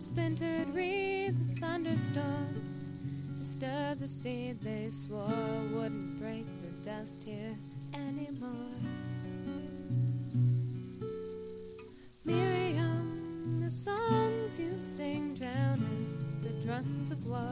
splintered reed, the thunderstorms disturb the seed they swore wouldn't break the dust here anymore. Miriam, the songs you sing drown in the drums of war.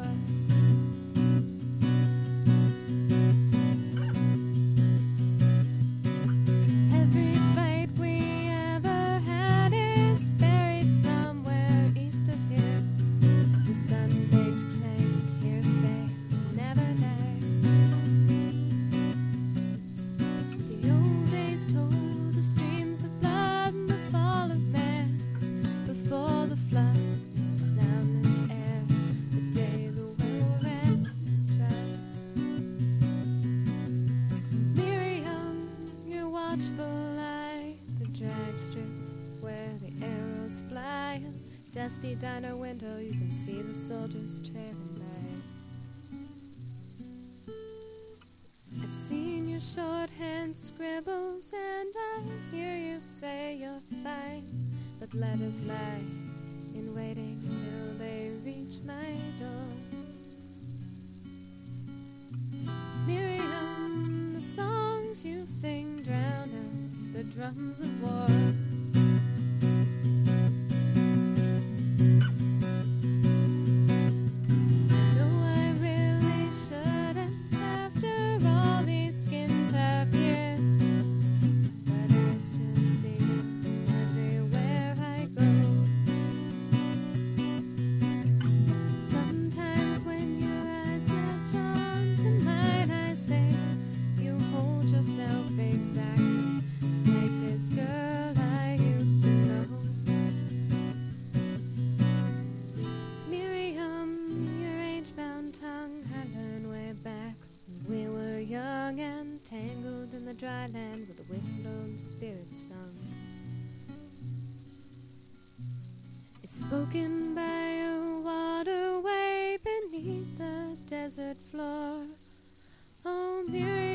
Dusty diner window, you can see the soldiers trailing by. I've seen your shorthand scribbles, and I hear you say you're fine, but letters lie in waiting till they reach my door. Miriam, the songs you sing drown out the drums of war. Dry land with a wind-blown spirit song is spoken by a waterway beneath the desert floor. Oh, Miriam.